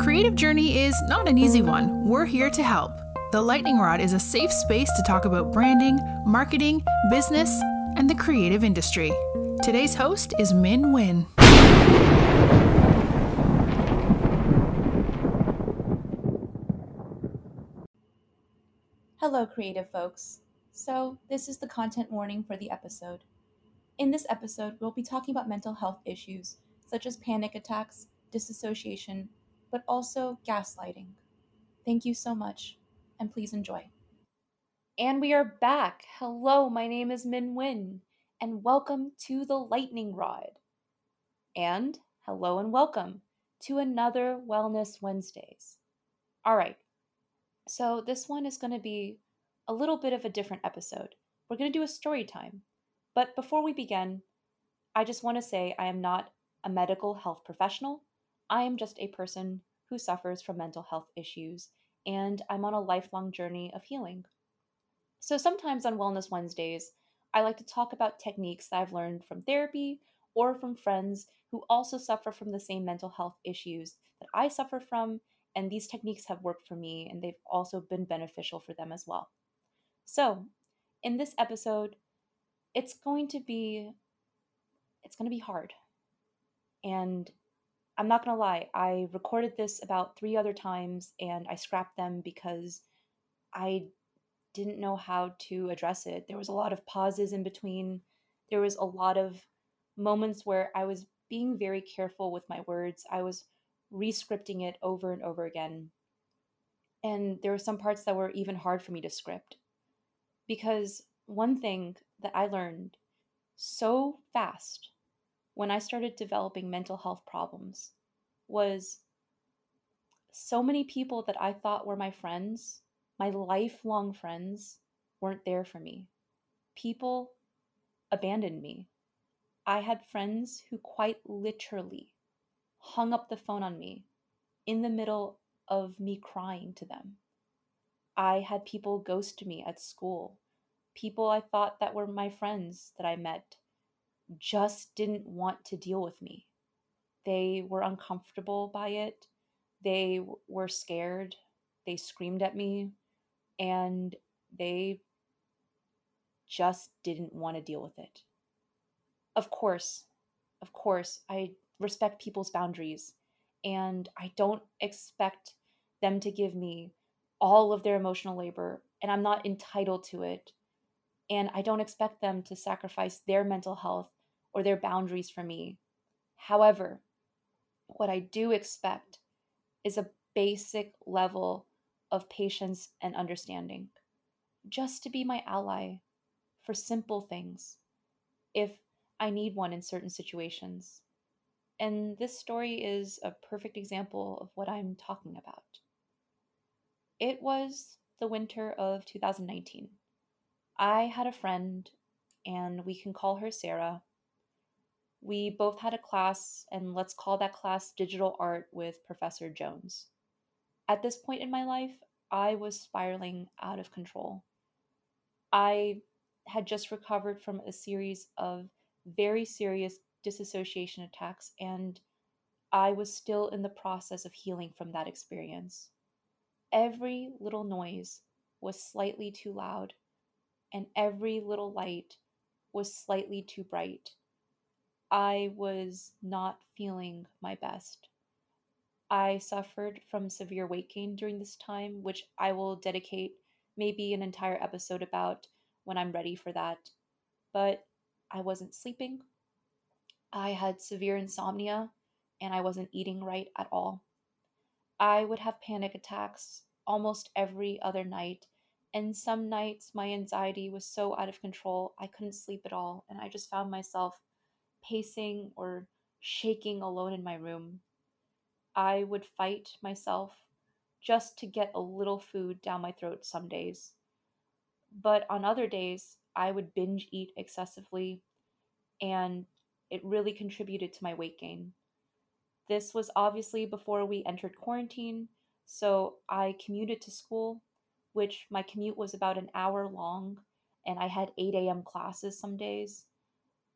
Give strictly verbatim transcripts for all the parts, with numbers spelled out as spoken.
creative journey is not an easy one. We're here to help. The Lightning Rod is a safe space to talk about branding, marketing, business, and the creative industry. Today's host is Minh Nguyen. Hello, creative folks. So, this is the content warning for the episode. In this episode, we'll be talking about mental health issues such as panic attacks, disassociation, but also gaslighting. Thank you so much, and please enjoy. And we are back. Hello, my name is Minh Nguyen, and welcome to the Lightning Rod. And hello and welcome to another Wellness Wednesdays. All right, so this one is going to be a little bit of a different episode. We're going to do a story time. But before we begin, I just want to say I am not a medical health professional. I am just a person who suffers from mental health issues, and I'm on a lifelong journey of healing. So sometimes on Wellness Wednesdays, I like to talk about techniques that I've learned from therapy or from friends who also suffer from the same mental health issues that I suffer from, and these techniques have worked for me, and they've also been beneficial for them as well. So, in this episode, it's going to be it's going to be hard. And I'm not going to lie, I recorded this about three other times and I scrapped them because I didn't know how to address it. There was a lot of pauses in between. There was a lot of moments where I was being very careful with my words. I was re-scripting it over and over again. And there were some parts that were even hard for me to script. Because one thing that I learned so fast when I started developing mental health problems was so many people that I thought were my friends, my lifelong friends, weren't there for me. People abandoned me. I had friends who quite literally hung up the phone on me in the middle of me crying to them. I had people ghost me at school. People I thought that were my friends that I met just didn't want to deal with me. They were uncomfortable by it. They w- were scared. They screamed at me, and they just didn't want to deal with it. Of course, of course, I respect people's boundaries, and I don't expect them to give me all of their emotional labor, and I'm not entitled to it. And I don't expect them to sacrifice their mental health or their boundaries for me. However, what I do expect is a basic level of patience and understanding, just to be my ally for simple things if I need one in certain situations. And this story is a perfect example of what I'm talking about. It was the winter of two thousand nineteen. I had a friend, and we can call her Sarah. We both had a class, and let's call that class Digital Art with Professor Jones. At this point in my life, I was spiraling out of control. I had just recovered from a series of very serious disassociation attacks, and I was still in the process of healing from that experience. Every little noise was slightly too loud, and every little light was slightly too bright. I was not feeling my best. I suffered from severe weight gain during this time, which I will dedicate maybe an entire episode about when I'm ready for that. But I wasn't sleeping. I had severe insomnia, and I wasn't eating right at all. I would have panic attacks almost every other night, and some nights my anxiety was so out of control I couldn't sleep at all, and I just found myself pacing or shaking alone in my room. I would fight myself just to get a little food down my throat some days. But on other days, I would binge eat excessively, and it really contributed to my weight gain. This was obviously before we entered quarantine, so I commuted to school, which my commute was about an hour long, and I had eight a m classes some days,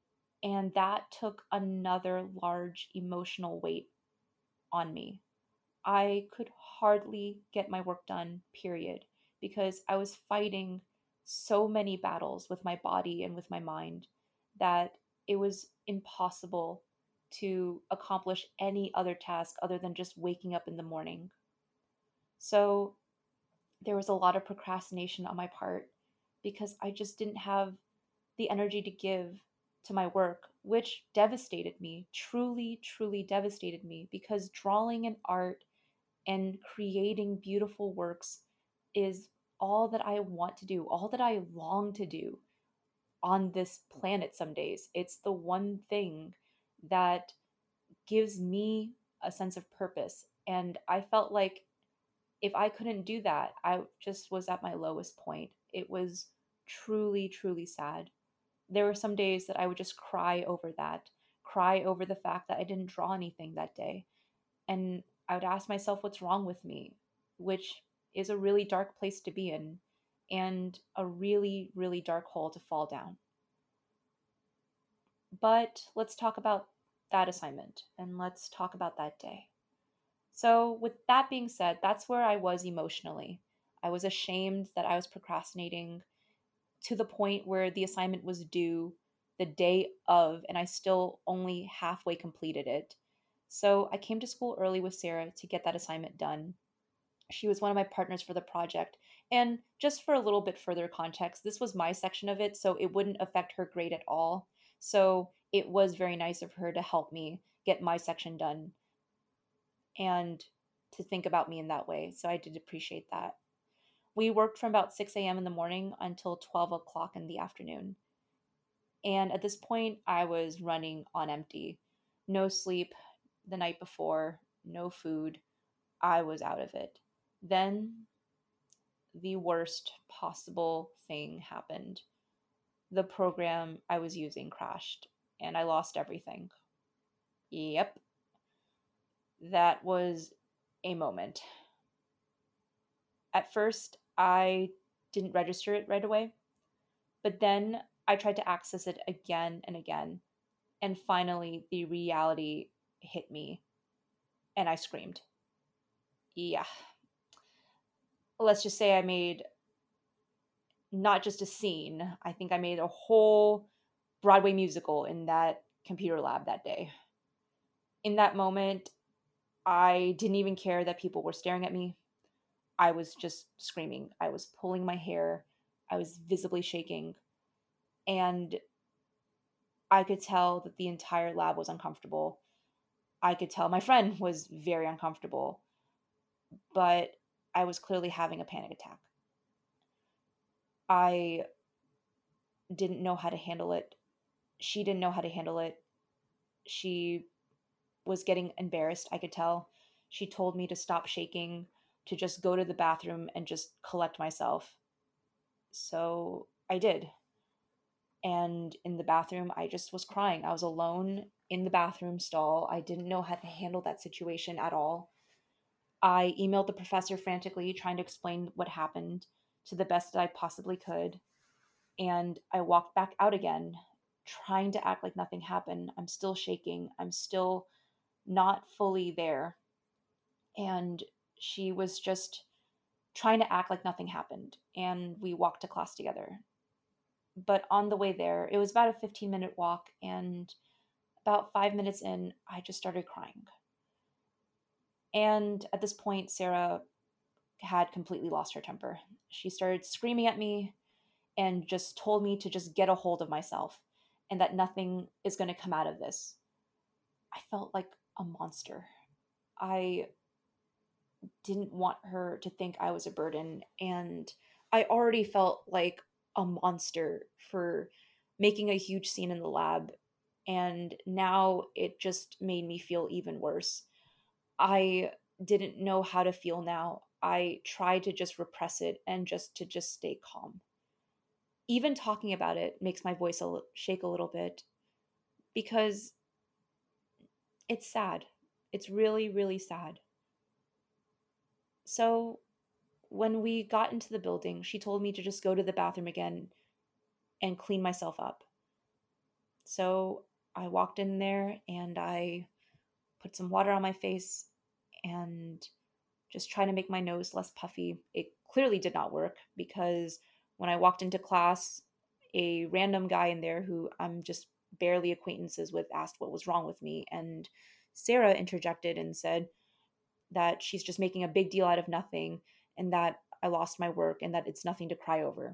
and that took another large emotional weight on me. I could hardly get my work done, period, because I was fighting so many battles with my body and with my mind that it was impossible to accomplish any other task other than just waking up in the morning. So there was a lot of procrastination on my part because I just didn't have the energy to give to my work, which devastated me, truly, truly devastated me, because drawing and art and creating beautiful works is all that I want to do, all that I long to do on this planet some days. It's the one thing that gives me a sense of purpose. And I felt like if I couldn't do that, I just was at my lowest point. It was truly, truly sad. There were some days that I would just cry over that, cry over the fact that I didn't draw anything that day. And I would ask myself, what's wrong with me? Which is a really dark place to be in and a really, really dark hole to fall down. But let's talk about that assignment and let's talk about that day. So, with that being said, that's where I was emotionally. I was ashamed that I was procrastinating to the point where the assignment was due the day of, and I still only halfway completed it. So, I came to school early with Sarah to get that assignment done. She was one of my partners for the project. And just for a little bit further context, this was my section of it, so it wouldn't affect her grade at all. So, it was very nice of her to help me get my section done and to think about me in that way. So I did appreciate that. We worked from about six a m in the morning until twelve o'clock in the afternoon. And at this point, I was running on empty. No sleep the night before, no food. I was out of it. Then the worst possible thing happened. The program I was using crashed and I lost everything. Yep, that was a moment. At first, I didn't register it right away, but then I tried to access it again and again. And finally, the reality hit me and I screamed. Yeah. Let's just say I made not just a scene, I think I made a whole Broadway musical in that computer lab that day. In that moment, I didn't even care that people were staring at me. I was just screaming. I was pulling my hair. I was visibly shaking. And I could tell that the entire lab was uncomfortable. I could tell my friend was very uncomfortable, but I was clearly having a panic attack. I didn't know how to handle it. She didn't know how to handle it. She was getting embarrassed, I could tell. She told me to stop shaking, to just go to the bathroom and just collect myself. So I did. And in the bathroom, I just was crying. I was alone in the bathroom stall. I didn't know how to handle that situation at all. I emailed the professor frantically, trying to explain what happened to the best that I possibly could. And I walked back out again, trying to act like nothing happened. I'm still shaking. I'm still not fully there. And she was just trying to act like nothing happened. And we walked to class together. But on the way there, it was about a fifteen minute walk. And about five minutes in, I just started crying. And at this point, Sarah had completely lost her temper. She started screaming at me and just told me to just get a hold of myself and that nothing is going to come out of this. I felt like a monster. I didn't want her to think I was a burden, and I already felt like a monster for making a huge scene in the lab, and now it just made me feel even worse. I didn't know how to feel now. I tried to just repress it and just to just stay calm. Even talking about it makes my voice a li- shake a little bit because it's sad. It's really, really sad. So when we got into the building, she told me to just go to the bathroom again and clean myself up. So I walked in there and I put some water on my face and just trying to make my nose less puffy. It clearly did not work because when I walked into class, a random guy in there who I'm just barely acquaintances with asked what was wrong with me. And Sarah interjected and said that she's just making a big deal out of nothing and that I lost my work and that it's nothing to cry over.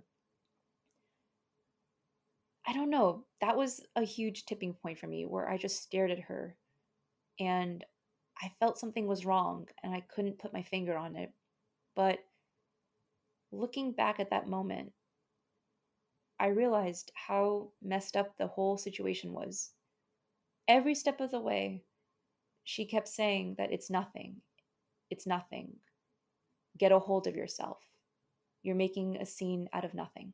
I don't know. That was a huge tipping point for me where I just stared at her and I felt something was wrong and I couldn't put my finger on it. But looking back at that moment, I realized how messed up the whole situation was. Every step of the way, she kept saying that it's nothing. It's nothing. Get a hold of yourself. You're making a scene out of nothing.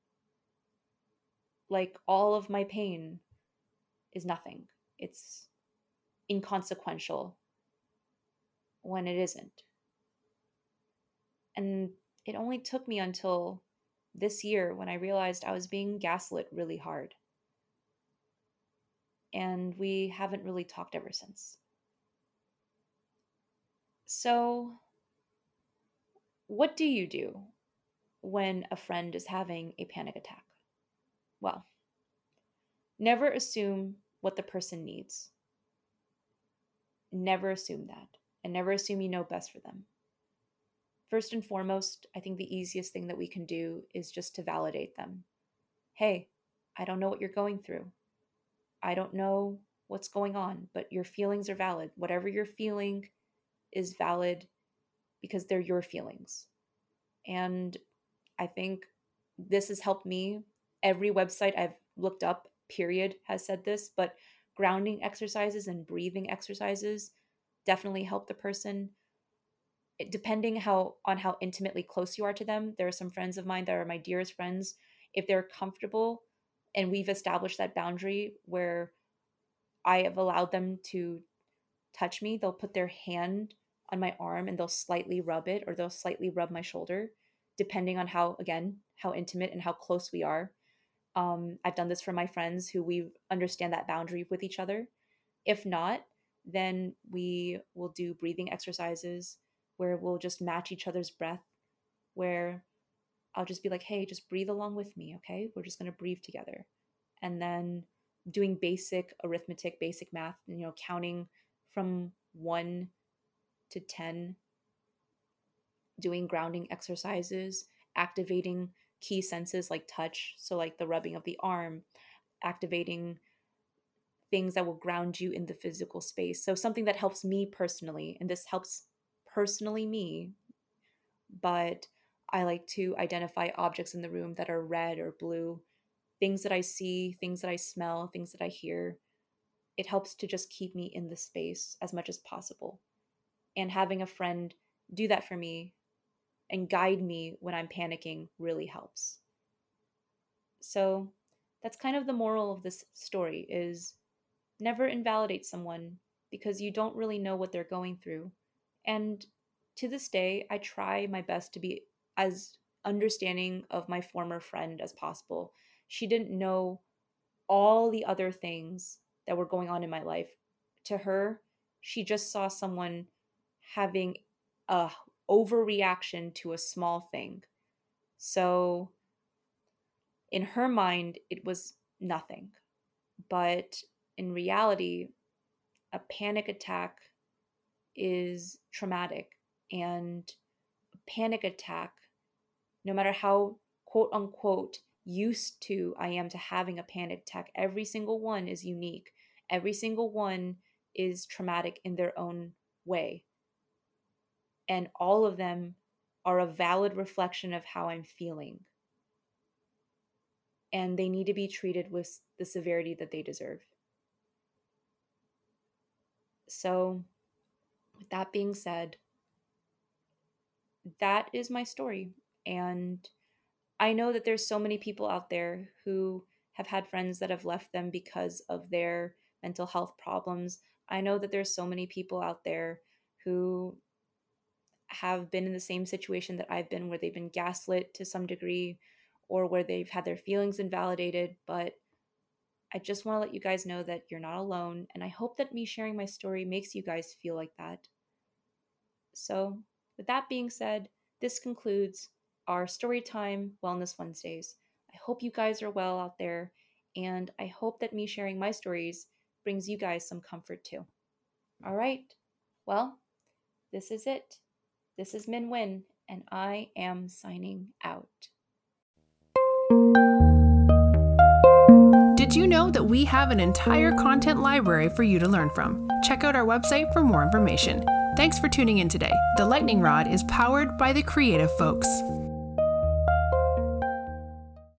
Like all of my pain is nothing. It's inconsequential when it isn't. And it only took me until this year when I realized I was being gaslit really hard. And we haven't really talked ever since. So, what do you do when a friend is having a panic attack? Well, never assume what the person needs. Never assume that, and never assume you know best for them. First and foremost, I think the easiest thing that we can do is just to validate them. Hey, I don't know what you're going through. I don't know what's going on, but your feelings are valid. Whatever you're feeling is valid because they're your feelings. And I think this has helped me. Every website I've looked up, period, has said this, but grounding exercises and breathing exercises definitely help the person. It, depending how on how intimately close you are to them, there are some friends of mine that are my dearest friends. If they're comfortable and we've established that boundary where I have allowed them to touch me, they'll put their hand on my arm and they'll slightly rub it, or they'll slightly rub my shoulder, depending on how, again, how intimate and how close we are. Um, I've done this for my friends who we understand that boundary with each other. If not, then we will do breathing exercises where we'll just match each other's breath, where I'll just be like, hey, just breathe along with me, okay? We're just going to breathe together. And then doing basic arithmetic, basic math, you know, counting from one to ten, doing grounding exercises, activating key senses like touch, so like the rubbing of the arm, activating things that will ground you in the physical space. So something that helps me personally, and this helps personally me, but I like to identify objects in the room that are red or blue, things that I see, things that I smell, things that I hear. It helps to just keep me in the space as much as possible. And having a friend do that for me and guide me when I'm panicking really helps. So that's kind of the moral of this story, is never invalidate someone because you don't really know what they're going through. And to this day, I try my best to be as understanding of my former friend as possible. She didn't know all the other things that were going on in my life. To her, she just saw someone having a overreaction to a small thing. So in her mind, it was nothing. But in reality, a panic attack is traumatic. And a panic attack, no matter how quote unquote used to I am to having a panic attack, every single one is unique. Every single one is traumatic in their own way. And all of them are a valid reflection of how I'm feeling. And they need to be treated with the severity that they deserve. So, with that being said, that is my story. And I know that there's so many people out there who have had friends that have left them because of their mental health problems. I know that there's so many people out there who have been in the same situation that I've been, where they've been gaslit to some degree or where they've had their feelings invalidated. But I just want to let you guys know that you're not alone. And I hope that me sharing my story makes you guys feel like that. So with that being said, this concludes our Storytime Wellness Wednesdays. I hope you guys are well out there, and I hope that me sharing my stories brings you guys some comfort too. All right, well, this is it. This is Min Win, and I am signing out. Did you know that we have an entire content library for you to learn from? Check out our website for more information. Thanks for tuning in today. The Lightning Rod is powered by the Creative Folks.